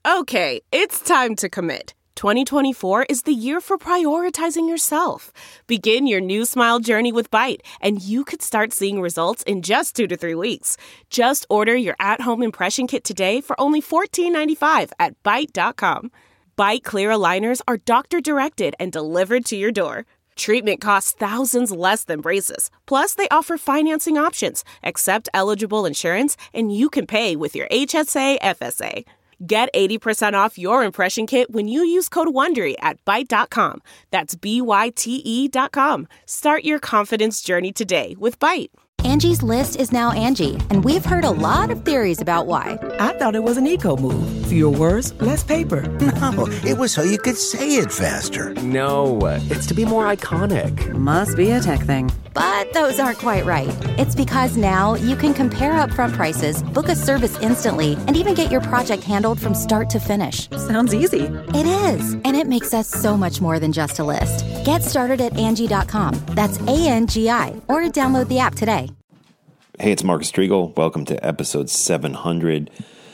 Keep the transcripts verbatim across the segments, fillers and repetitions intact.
Okay, it's time to commit. twenty twenty-four is the year for prioritizing yourself. Begin your new smile journey with Byte, and you could start seeing results in just two to three weeks. Just order your at-home impression kit today for only fourteen ninety-five at byte dot com. Byte clear aligners are doctor-directed and delivered to your door. Treatment costs thousands less than braces. Plus, they offer financing options, accept eligible insurance, and you can pay with your H S A F S A. Get eighty percent off your impression kit when you use code WONDERY at byte dot com. That's B Y T E dot com. Start your confidence journey today with Byte. Angie's List is now Angie, and we've heard a lot of theories about why. I thought it was an eco move. Fewer words, less paper. No, it was so you could say it faster. No, it's to be more iconic. Must be a tech thing. But those aren't quite right. It's because now you can compare upfront prices, book a service instantly, and even get your project handled from start to finish. Sounds easy. It is, and it makes us so much more than just a list. Get started at Angie dot com. That's A N G I, or download the app today. Hey, it's Marcus Striegel. Welcome to episode seven hundred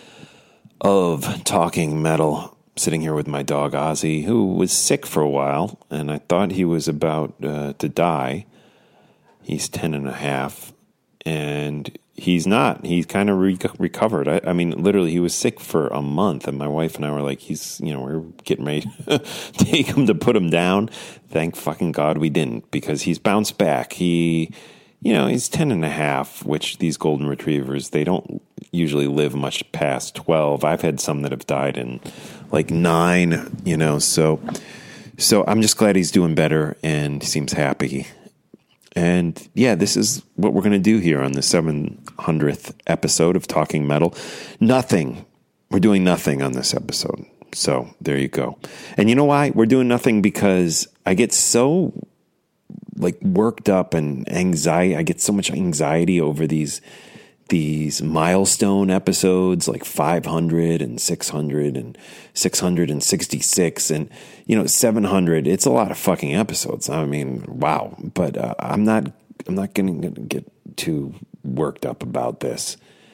of Talking Metal. Sitting here with my dog Ozzy, who was sick for a while, and I thought he was about uh, to die. He's ten and a half, and he's not. He's kind of re- recovered. I, I mean, literally, he was sick for a month, and my wife and I were like, he's, you know, we're getting ready to take him to put him down. Thank fucking God we didn't, because he's bounced back. He... You know, he's ten and a half, which these golden retrievers, they don't usually live much past twelve. I've had some that have died in like nine, you know, so so I'm just glad he's doing better and seems happy. And yeah, this is what we're going to do here on the seven hundredth episode of Talking Metal. Nothing. We're doing nothing on this episode. So there you go. And you know why? We're doing nothing because I get so... like worked up and anxiety. I get so much anxiety over these these milestone episodes like five hundred and six hundred and six hundred sixty-six and, you know, seven hundred. It's a lot of fucking episodes. I mean, wow. But uh, I'm not I'm not going to get too worked up about this.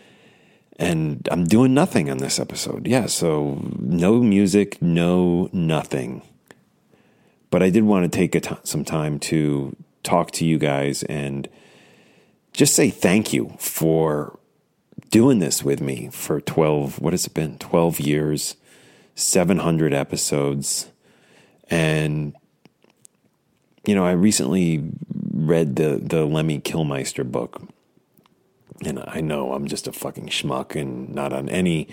And I'm doing nothing on this episode. Yeah, so no music, no nothing. But I did want to take a t- some time to talk to you guys and just say thank you for doing this with me for twelve, what has it been? twelve years, seven hundred episodes. And, you know, I recently read the, the Lemmy Kilmister book. And I know I'm just a fucking schmuck and not on any...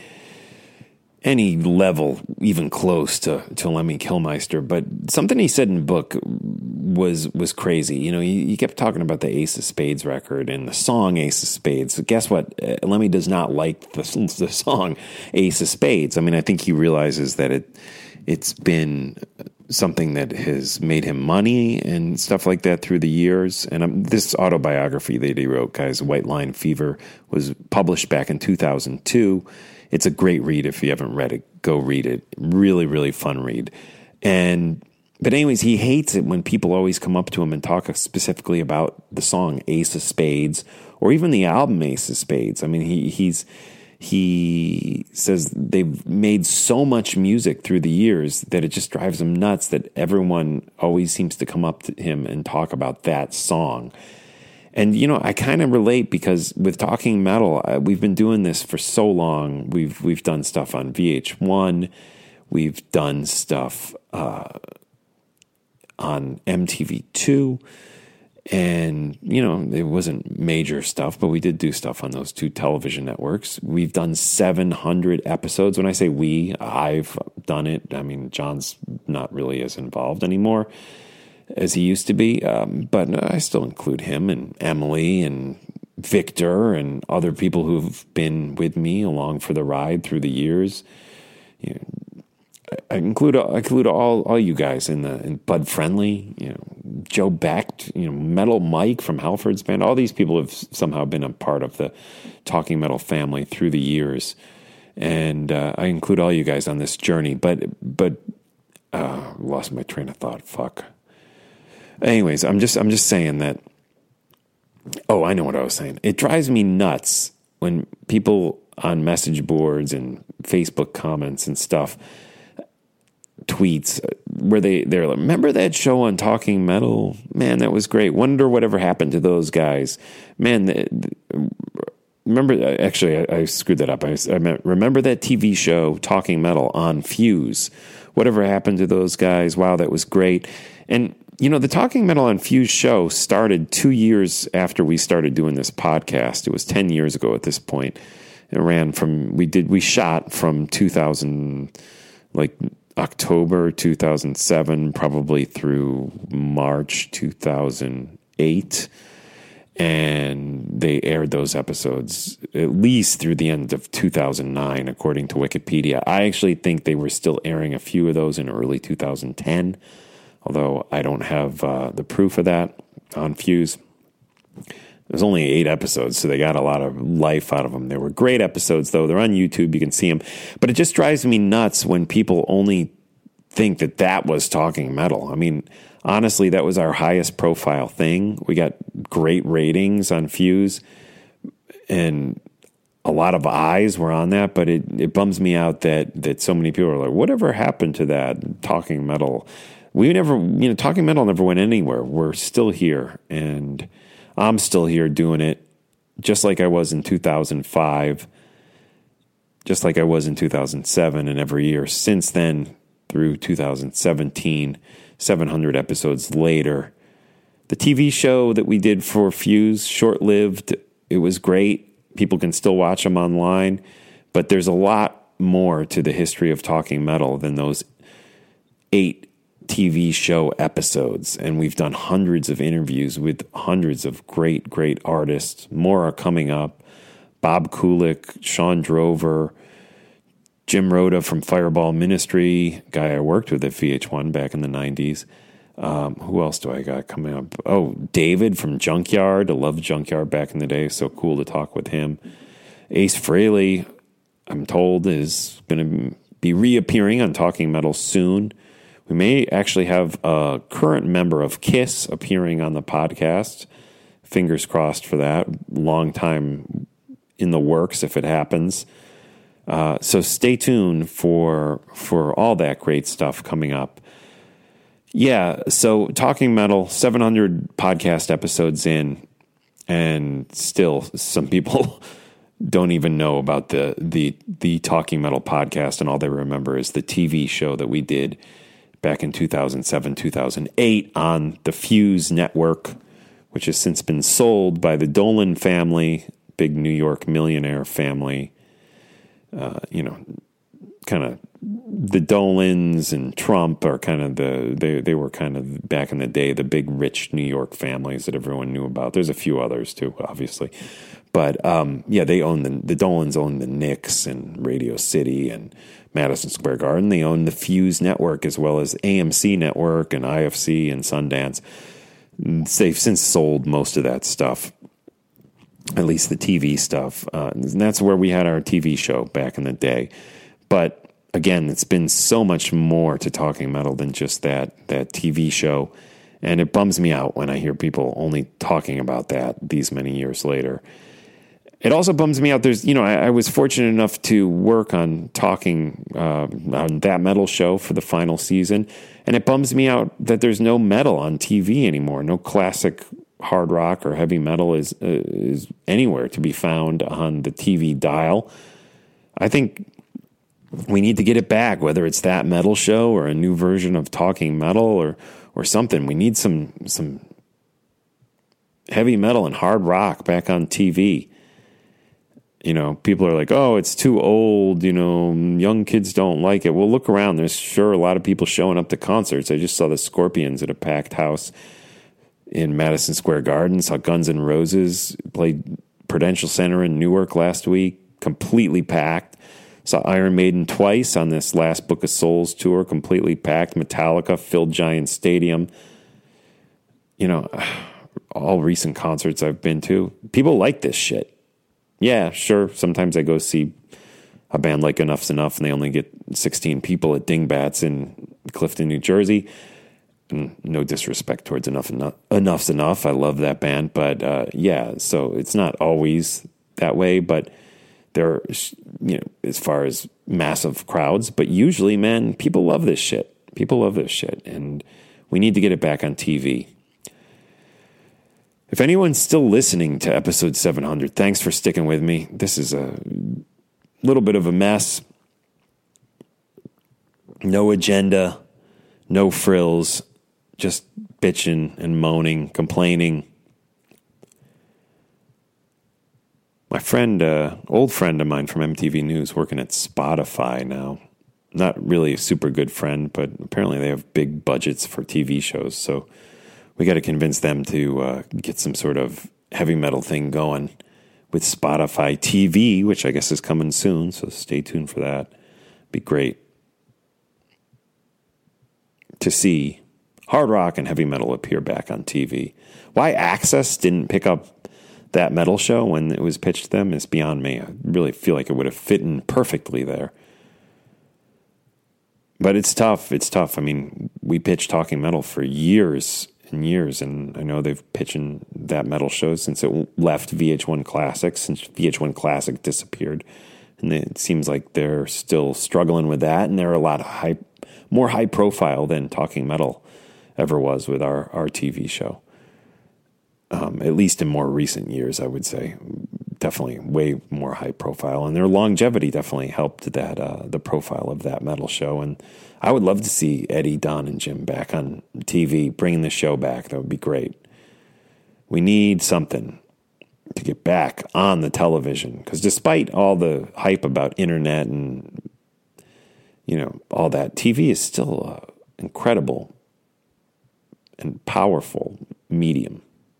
any level even close to, to Lemmy Kilmister, but something he said in the book was was crazy. You know, he, he kept talking about the Ace of Spades record and the song Ace of Spades. So guess what? Uh, Lemmy does not like the, the song Ace of Spades. I mean, I think he realizes that it it's been something that has made him money and stuff like that through the years. And um, this autobiography that he wrote, guys, White Line Fever, was published back in two thousand two. It's a great read. If you haven't read it, go read it. Really, really fun read. And but anyways, he hates it when people always come up to him and talk specifically about the song Ace of Spades or even the album Ace of Spades. I mean, he he's he says they've made so much music through the years that it just drives him nuts that everyone always seems to come up to him and talk about that song. And, you know, I kind of relate because with Talking Metal, uh, we've been doing this for so long. We've we've done stuff on V H one. We've done stuff uh, on M T V two. And, you know, it wasn't major stuff, but we did do stuff on those two television networks. We've done seven hundred episodes. When I say we, I've done it. I mean, John's not really as involved anymore as he used to be, um, but I still include him and Emily and Victor and other people who've been with me along for the ride through the years. You know, I include I include all all you guys in the in Bud Friendly, you know, Joe Beck, you know, Metal Mike from Halford's band. All these people have somehow been a part of the Talking Metal family through the years, and uh, I include all you guys on this journey. But but uh, lost my train of thought. Fuck. Anyways, I'm just I'm just saying that. Oh, I know what I was saying. It drives me nuts when people on message boards and Facebook comments and stuff, tweets, where they, they're like, remember that show on Talking Metal? Man, that was great. Wonder whatever happened to those guys. Man, the, the, remember, actually, I, I screwed that up. I, I meant, remember that T V show, Talking Metal, on Fuse? Whatever happened to those guys? Wow, that was great. And, you know, the Talking Metal on Fuse show started two years after we started doing this podcast. It was ten years ago at this point. It ran from, we did, we shot from two thousand, like October two thousand seven, probably through March two thousand eight. And they aired those episodes at least through the end of two thousand nine, according to Wikipedia. I actually think they were still airing a few of those in early two thousand ten, although I don't have uh, the proof of that on Fuse. There's only eight episodes, so they got a lot of life out of them. They were great episodes, though. They're on YouTube. You can see them. But it just drives me nuts when people only think that that was Talking Metal. I mean, honestly, that was our highest profile thing. We got great ratings on Fuse, and a lot of eyes were on that, but it, it bums me out that that so many people are like, whatever happened to that Talking Metal? We never, you know, Talking Metal never went anywhere. We're still here, and I'm still here doing it, just like I was in two thousand five, just like I was in two thousand seven, and every year since then through two thousand seventeen, seven hundred episodes later. The T V show that we did for Fuse, short-lived. It was great. People can still watch them online, but there's a lot more to the history of Talking Metal than those eight T V show episodes. And we've done hundreds of interviews with hundreds of great, great artists. More are coming up. Bob Kulick, Sean Drover, Jim Rhoda from Fireball Ministry, guy I worked with at V H one back in the nineties. Um, who else do I got coming up? Oh, David from Junkyard. I loved Junkyard back in the day. So cool to talk with him. Ace Frehley, I'm told, is going to be reappearing on Talking Metal soon. We may actually have a current member of KISS appearing on the podcast. Fingers crossed for that. Long time in the works if it happens. Uh, so stay tuned for for all that great stuff coming up. Yeah, so Talking Metal, seven hundred podcast episodes in, and still some people don't even know about the the the Talking Metal podcast, and all they remember is the T V show that we did back in two thousand seven, two thousand eight on the Fuse network, which has since been sold by the Dolan family, big New York millionaire family. Uh, you know, kind of the Dolans and Trump are kind of the, they they were kind of back in the day, the big rich New York families that everyone knew about. There's a few others too, obviously. But um, yeah, they own the, the Dolans own the Knicks and Radio City and Madison Square Garden. They own the Fuse network as well as A M C network and I F C and Sundance. They've since sold most of that stuff. At least the T V stuff. Uh, and that's where we had our T V show back in the day. But again, it's been so much more to Talking Metal than just that that T V show. And it bums me out when I hear people only talking about that these many years later. It also bums me out. There's, you know, I, I was fortunate enough to work on talking uh, on That Metal show for the final season. And it bums me out that there's no metal on T V anymore. No classic hard rock or heavy metal is uh, is anywhere to be found on the T V dial. I think we need to get it back, whether it's That Metal show or a new version of Talking Metal or or something. We need some some heavy metal and hard rock back on T V. You know, people are like, oh, it's too old, you know, young kids don't like it. Well, look around. There's sure a lot of people showing up to concerts. I just saw the Scorpions at a packed house in Madison Square Garden. Saw Guns N' Roses played Prudential Center in Newark last week, completely packed. Saw Iron Maiden twice on this last Book of Souls tour, completely packed. Metallica filled Giant Stadium. You know, all recent concerts I've been to, people like this shit. Yeah, sure, sometimes I go see a band like Enough's Enough and they only get sixteen people at Dingbats in Clifton, New Jersey. And no disrespect towards Enough Enough, Enough's Enough. I love that band. But uh, yeah, so it's not always that way. But There, you know, as far as massive crowds, but usually, man, people love this shit. People love this shit, and we need to get it back on T V. If anyone's still listening to episode seven hundred, thanks for sticking with me. This is a little bit of a mess. No agenda, no frills, just bitching and moaning, complaining. My friend, uh, old friend of mine from M T V News, working at Spotify now. Not really a super good friend, but apparently they have big budgets for T V shows. So we got to convince them to uh, get some sort of heavy metal thing going with Spotify T V, which I guess is coming soon. So stay tuned for that. Be great to see hard rock and heavy metal appear back on T V. Why Access didn't pick up that metal show when it was pitched to them is beyond me. I really feel like it would have fit in perfectly there. But it's tough. It's tough. I mean, we pitched Talking Metal for years and years, and I know they've pitched in that metal show since it left V H one Classic, since V H one Classic disappeared. And it seems like they're still struggling with that, and they're a lot high, more high profile than Talking Metal ever was with our, our T V show. Um, at least in more recent years, I would say. Definitely way more high profile. And their longevity definitely helped that uh, the profile of that metal show. And I would love to see Eddie, Don, and Jim back on T V, bringing the show back. That would be great. We need something to get back on the television. Because despite all the hype about internet and, you know, all that, T V is still an incredible and powerful medium.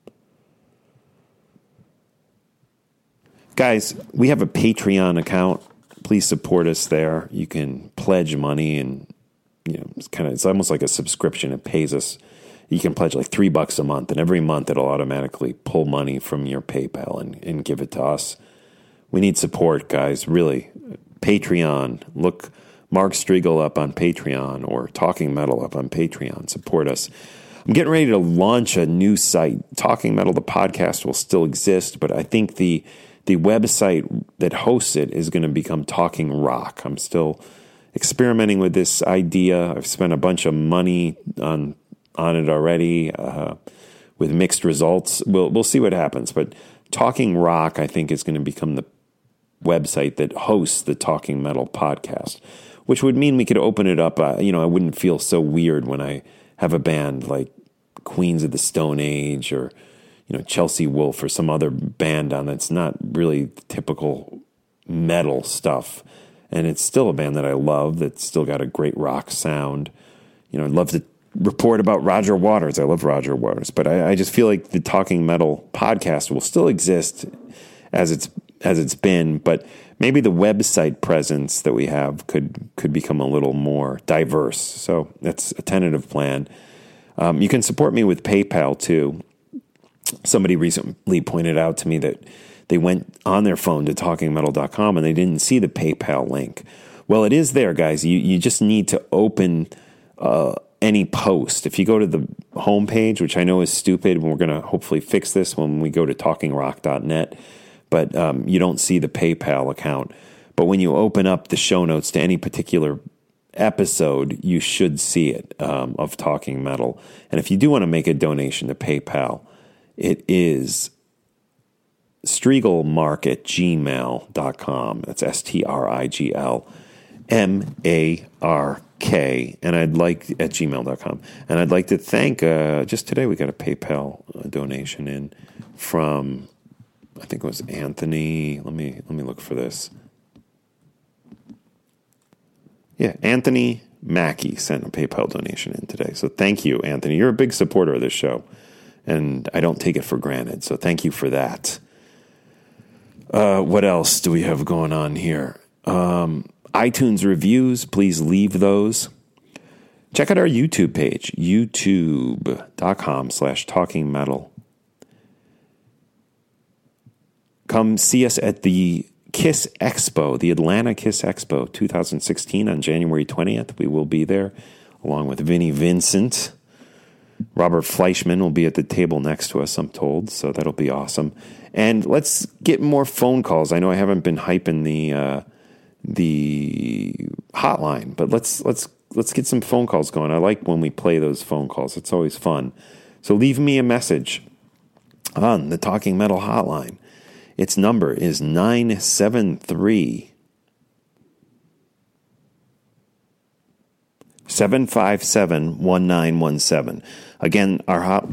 Guys, we have a Patreon account. Please support us there. You can pledge money, and you know, it's kind of it's almost like a subscription. It pays us. You can pledge like three bucks a month, and every month it'll automatically pull money from your PayPal and, and give it to us. We need support, guys. Really, Patreon. Look Mark Striegel up on Patreon or Talking Metal up on Patreon. Support us. I'm getting ready to launch a new site. Talking Metal, the podcast, will still exist, but I think the The website that hosts it is going to become Talking Rock. I'm still experimenting with this idea. I've spent a bunch of money on on it already uh, with mixed results. We'll we'll see what happens. But Talking Rock, I think, is going to become the website that hosts the Talking Metal podcast, which would mean we could open it up. Uh, you know, I wouldn't feel so weird when I have a band like Queens of the Stone Age or you know, Chelsea Wolfe or some other band on that's not really typical metal stuff. And it's still a band that I love that's still got a great rock sound. You know, I'd love to report about Roger Waters. I love Roger Waters. But I, I just feel like the Talking Metal podcast will still exist as it's as it's been, but maybe the website presence that we have could could become a little more diverse. So that's a tentative plan. Um, you can support me with PayPal too. Somebody recently pointed out to me that they went on their phone to talking metal dot com and they didn't see the PayPal link. Well, it is there, guys. You you just need to open uh, any post. If you go to the homepage, which I know is stupid, and we're going to hopefully fix this when we go to talking rock dot net, but um, you don't see the PayPal account. But when you open up the show notes to any particular episode, you should see it um, of Talking Metal. And if you do want to make a donation to PayPal, it is striegelmark at gmail dot com. That's S T R I G L M A R K. And I'd like, at gmail dot com. And I'd like to thank, uh, just today we got a PayPal uh, donation in from, I think it was Anthony. Let me, let me look for this. Yeah, Anthony Mackey sent a PayPal donation in today. So thank you, Anthony. You're a big supporter of this show. And I don't take it for granted. So thank you for that. Uh, what else do we have going on here? Um, iTunes reviews, please leave those. Check out our YouTube page, youtube.com slash talking metal. Come see us at the Kiss Expo, the Atlanta Kiss Expo twenty sixteen on January twentieth. We will be there along with Vinnie Vincent. Robert Fleischman will be at the table next to us, I'm told, so that'll be awesome. And let's get more phone calls. I know I haven't been hyping the uh, the hotline, but let's let's let's get some phone calls going. I like when we play those phone calls. It's always fun. So leave me a message on the Talking Metal hotline. Its number is nine seven three, seven five seven, one nine one seven. Again, our hot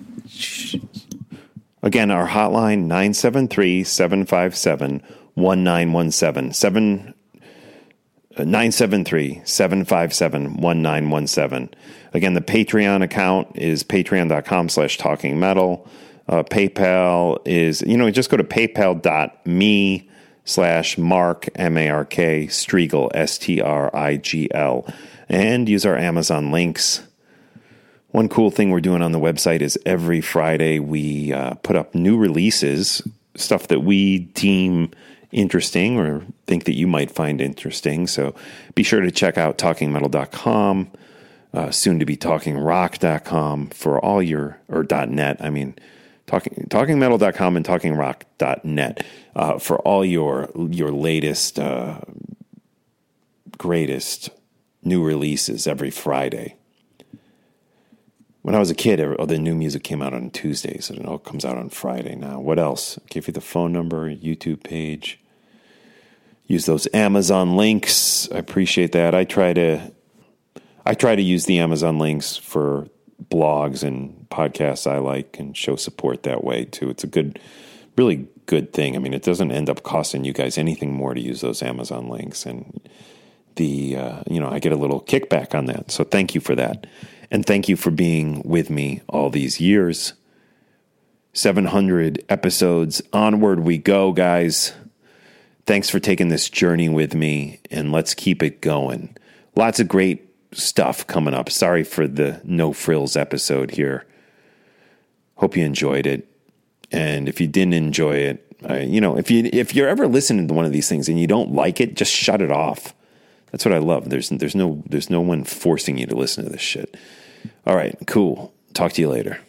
Again, our hotline nine seven three, seven five seven, one nine one seven. seven nine seven three, seven five seven, one nine one seven. Again, the Patreon account is patreon.com slash talking metal. Uh, PayPal is, you know, just go to paypal.me slash Mark, M A R K, Strigl, S T R I G L, and use our Amazon links. One cool thing we're doing on the website is every Friday we uh, put up new releases, stuff that we deem interesting or think that you might find interesting. So be sure to check out talking metal dot com, uh, soon to be talking rock dot com for all your, or .net, I mean, talking talking metal dot com and talking rock dot net uh, for all your your latest, uh, greatest new releases every Friday. When I was a kid, all the new music came out on Tuesdays, and it all comes out on Friday now. What else? I'll give you the phone number, YouTube page. Use those Amazon links. I appreciate that. I try to, I try to use the Amazon links for blogs and podcasts I like and show support that way too. It's a good, really good thing. I mean, it doesn't end up costing you guys anything more to use those Amazon links, and the uh, you know I get a little kickback on that. So thank you for that. And thank you for being with me all these years. seven hundred episodes. Onward we go, guys. Thanks for taking this journey with me, and let's keep it going. Lots of great stuff coming up. Sorry for the no frills episode here. Hope you enjoyed it. And if you didn't enjoy it, uh, you know, if you if you're ever listening to one of these things and you don't like it, just shut it off. That's what I love. There's there's no there's no one forcing you to listen to this shit. All right, cool. Talk to you later.